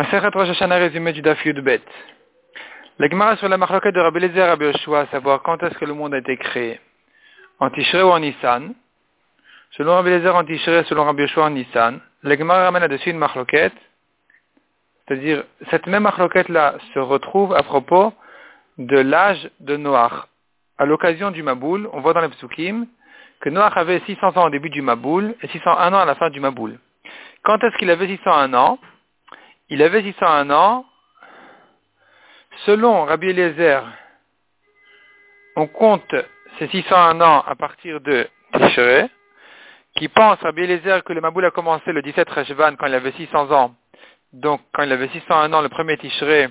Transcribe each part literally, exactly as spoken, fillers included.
Masechet Rosh Hashanah résumé du Daf Yud Bet. La Gemara sur la marloquette de Rabbi Eliezer et Rabbi Yoshua, à savoir quand est-ce que le monde a été créé, en Tishrei ou en Nissan. Selon Rabbi Eliezer en Tishrei, selon Rabbi Yoshua en Nissan. La Gemara ramène là-dessus une marloquette, c'est-à-dire cette même marloquette-là se retrouve à propos de l'âge de Noach. À l'occasion du Maboul, on voit dans les Psukim que Noach avait six cents ans au début du Maboul et six cent un ans à la fin du Maboul. Quand est-ce qu'il avait six cent un ans? Il avait six cent un ans. Selon Rabbi Eliezer, on compte ces six cent un ans à partir de Tishrei, qui pense, Rabbi Eliezer, que le Maboul a commencé le dix-sept Reshvan quand il avait six cents ans. Donc, quand il avait six cent un ans, le premier Tishrei,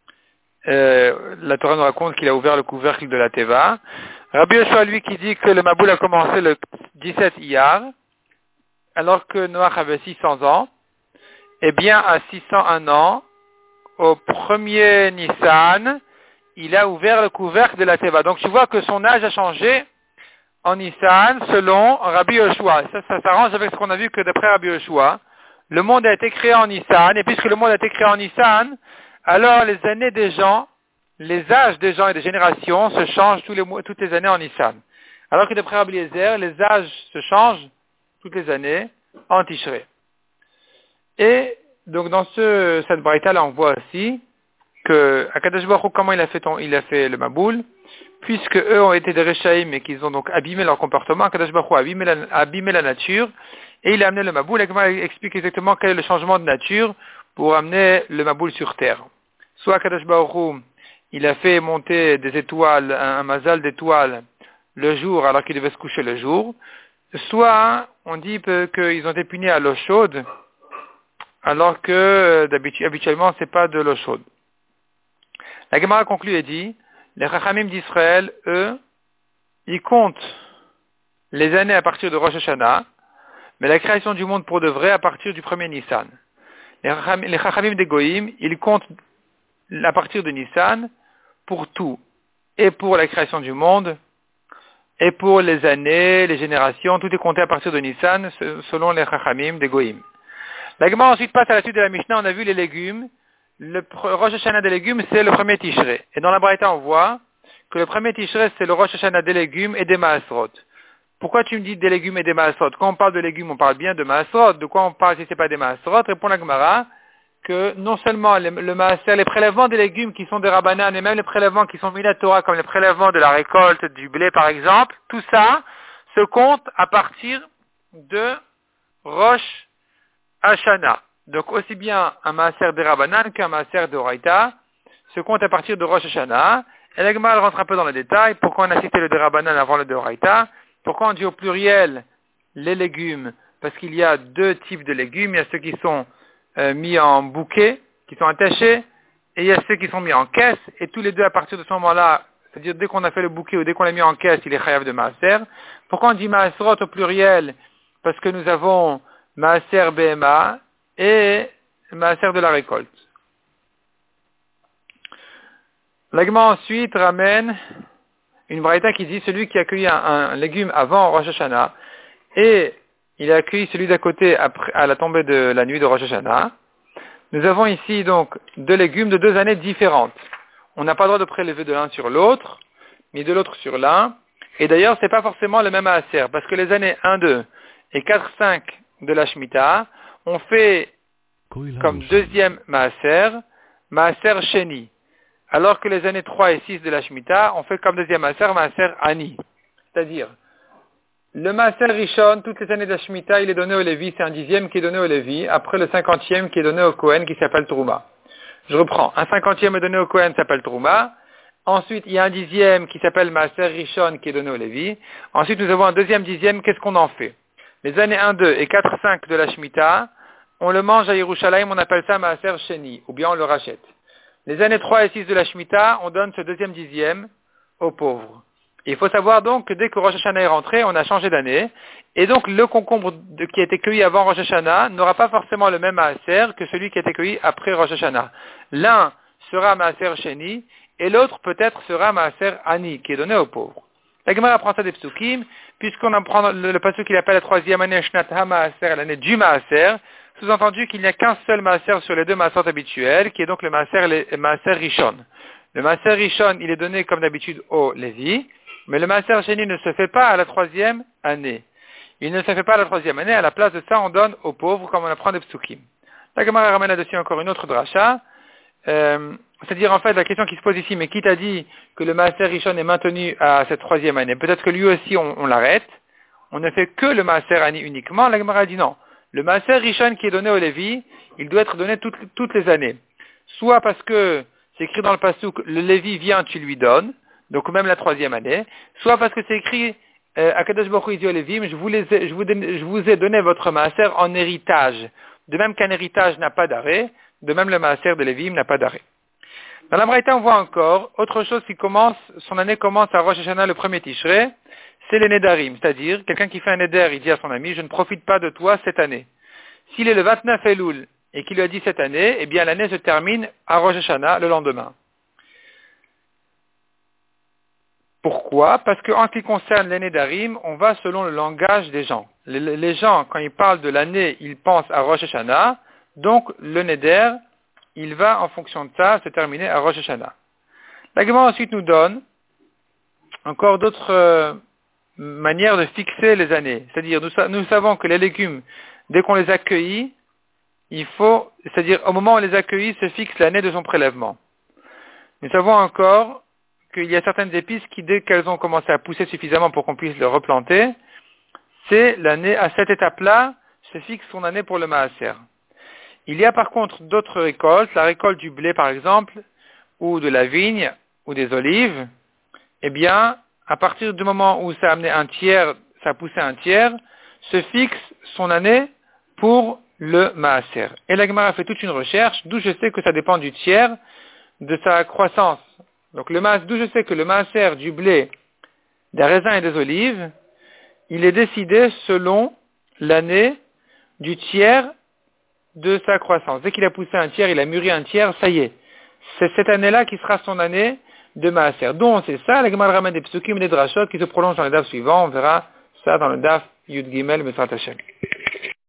euh, la Torah nous raconte qu'il a ouvert le couvercle de la Teva. Rabbi Yoshua, lui, qui dit que le Maboul a commencé le dix-sept Iyar, alors que Noach avait six cents ans, eh bien, à six cent un ans, au premier Nissan, il a ouvert le couvercle de la Teva. Donc, tu vois que son âge a changé en Nissan selon Rabbi Yoshua. Ça, ça s'arrange avec ce qu'on a vu que d'après Rabbi Yoshua, le monde a été créé en Nissan, et puisque le monde a été créé en Nissan, alors les années des gens, les âges des gens et des générations se changent tous les mois, toutes les années en Nissan. Alors que d'après Rabbi Eliezer, les âges se changent toutes les années en Tishrei. Et donc dans ce, cette braïta là, on voit aussi que Akadosh Baruch Hu, comment il a fait ton, il a fait le Maboul, puisque eux ont été des Rechaïm et qu'ils ont donc abîmé leur comportement, Akadosh Baruch Hu a abîmé la, a abîmé la nature et il a amené le Maboul. Et il explique exactement quel est le changement de nature pour amener le Maboul sur terre. Soit Akadosh Baruch Hu, il a fait monter des étoiles, un, un mazal d'étoiles le jour alors qu'il devait se coucher le jour. Soit on dit qu'ils ont été punis à l'eau chaude, alors que habituellement c'est pas de l'eau chaude. La Gemara conclut et dit, les Chachamim d'Israël, eux, ils comptent les années à partir de Rosh Hashanah, mais la création du monde pour de vrai à partir du premier Nissan. Les Chachamim, les Chachamim des Goïm, ils comptent à partir de Nissan pour tout, et pour la création du monde, et pour les années, les générations, tout est compté à partir de Nissan selon les Chachamim des Goïm. La Gemara ensuite passe à la suite de la Mishnah, on a vu les légumes. Le Rosh Hashanah des légumes, c'est le premier Tishrei. Et dans la Braïta, on voit que le premier Tishrei, c'est le Rosh Hashanah des légumes et des Maasrot. Pourquoi tu me dis des légumes et des Maasrot? Quand on parle de légumes, on parle bien de Maasrot. De quoi on parle si c'est pas des Maasrot? Répond la Gemara que non seulement le, le Maaser, les prélèvements des légumes qui sont des Rabbanan et même les prélèvements qui sont mis à Torah, comme les prélèvements de la récolte du blé par exemple, tout ça se compte à partir de Rosh Hashanah. Donc aussi bien un maaser de Rabbanan qu'un maaser de Oraita se compte à partir de Rosh Hashanah. Et la Gemara rentre un peu dans les détails. Pourquoi on a cité le de Rabbanan avant le de Oraita? Pourquoi on dit au pluriel les légumes? Parce qu'il y a deux types de légumes. Il y a ceux qui sont euh, mis en bouquet, qui sont attachés, et il y a ceux qui sont mis en caisse. Et tous les deux à partir de ce moment-là, c'est-à-dire dès qu'on a fait le bouquet ou dès qu'on l'a mis en caisse, il est chayav de maaser. Pourquoi on dit maaserot au pluriel? Parce que nous avons maaser B M A et maaser de la récolte. L'agma ensuite ramène une braïta qui dit celui qui a accueilli un, un légume avant Rosh Hashanah et il a accueilli celui d'à côté après, à la tombée de la nuit de Rosh Hashanah. Nous avons ici donc deux légumes de deux années différentes. On n'a pas le droit de prélever de l'un sur l'autre, ni de l'autre sur l'un. Et d'ailleurs, c'est pas forcément le même maaser, parce que les années un, deux et quatre, cinq de la Shemitah, on fait comme deuxième maaser, maaser sheni. Alors que les années trois et six de la Shemitah, on fait comme deuxième maaser, maaser ani. C'est-à-dire, le maaser rishon, toutes les années de la Shemitah, il est donné au Lévi, c'est un dixième qui est donné au Lévi, après le cinquantième qui est donné au Kohen, qui s'appelle Trouma. Je reprends, un cinquantième est donné au Kohen, s'appelle Trouma. Ensuite, il y a un dixième qui s'appelle maaser rishon, qui est donné au Lévi. Ensuite, nous avons un deuxième dixième, qu'est-ce qu'on en fait? Les années un, deux et quatre, cinq de la Shemitah, on le mange à Yerushalayim, on appelle ça maaser sheni, ou bien on le rachète. Les années trois et six de la Shemitah, on donne ce deuxième dixième aux pauvres. Et il faut savoir donc que dès que Rosh Hashanah est rentré, on a changé d'année, et donc le concombre de, qui a été cueilli avant Rosh Hashanah n'aura pas forcément le même maaser que celui qui a été cueilli après Rosh Hashanah. L'un sera maaser sheni, et l'autre peut-être sera maaser ani, qui est donné aux pauvres. La Gemara apprend ça des psukim, puisqu'on apprend le, le pasuk qu'il appelle la troisième année, Shnat HaMaaser, l'année du Maaser. Sous-entendu qu'il n'y a qu'un seul maaser sur les deux maasot habituels, qui est donc le maaser, le maaser rishon. Le maaser rishon, il est donné comme d'habitude au Lévi, mais le maaser sheni ne se fait pas à la troisième année. Il ne se fait pas à la troisième année, à la place de ça, on donne aux pauvres, comme on apprend des psukim. La Gemara ramène là-dessus encore une autre dracha, euh, c'est-à-dire en fait la question qui se pose ici, mais qui t'a dit que le maaser rishon est maintenu à cette troisième année? Peut-être que lui aussi on, on l'arrête, on ne fait que le maaser ani uniquement. La Gemara dit non. Le maaser rishon qui est donné au Lévi, il doit être donné toutes, toutes les années. Soit parce que c'est écrit dans le passouk, le Lévi vient, tu lui donnes, donc même la troisième année, soit parce que c'est écrit euh, Akadosh Baruch Hu il dit au Lévi, mais je vous, les ai, je, vous donne, je vous ai donné votre maaser en héritage. De même qu'un héritage n'a pas d'arrêt, de même le maaser de Lévi n'a pas d'arrêt. Dans la Braïta, on voit encore autre chose qui commence, son année commence à Rosh Hashanah le premier Tishrei, c'est les Nedarim, c'est-à-dire quelqu'un qui fait un Neder, il dit à son ami, je ne profite pas de toi cette année. S'il est le vingt-neuf Elul et qu'il lui a dit cette année, eh bien l'année se termine à Rosh Hashanah le lendemain. Pourquoi? Parce qu'en ce qui concerne les Nedarim, on va selon le langage des gens. Les, les gens, quand ils parlent de l'année, ils pensent à Rosh Hashanah, donc le Neder, il va en fonction de ça se terminer à Rosh Hashanah. La Gemara ensuite nous donne encore d'autres euh, manières de fixer les années. C'est-à-dire, nous, nous savons que les légumes, dès qu'on les accueille, il faut, c'est-à-dire au moment où on les accueille, se fixe l'année de son prélèvement. Nous savons encore qu'il y a certaines épices qui, dès qu'elles ont commencé à pousser suffisamment pour qu'on puisse les replanter, c'est l'année, à cette étape-là, se fixe son année pour le maaser. Il y a par contre d'autres récoltes, la récolte du blé par exemple, ou de la vigne, ou des olives, eh bien, à partir du moment où ça a amené un tiers, ça a poussé un tiers, se fixe son année pour le maaser. Et la Gemara a fait toute une recherche, d'où je sais que ça dépend du tiers, de sa croissance. Donc le maaser, d'où je sais que le maaser du blé, des raisins et des olives, il est décidé selon l'année du tiers de sa croissance. Dès qu'il a poussé un tiers, il a mûri un tiers, ça y est. C'est cette année-là qui sera son année de maaser. Donc c'est ça, la Gemara ramène des psukim et des drashot qui se prolongent dans le daf suivant. On verra ça dans le daf Yud Gimel Mesrat Hashem.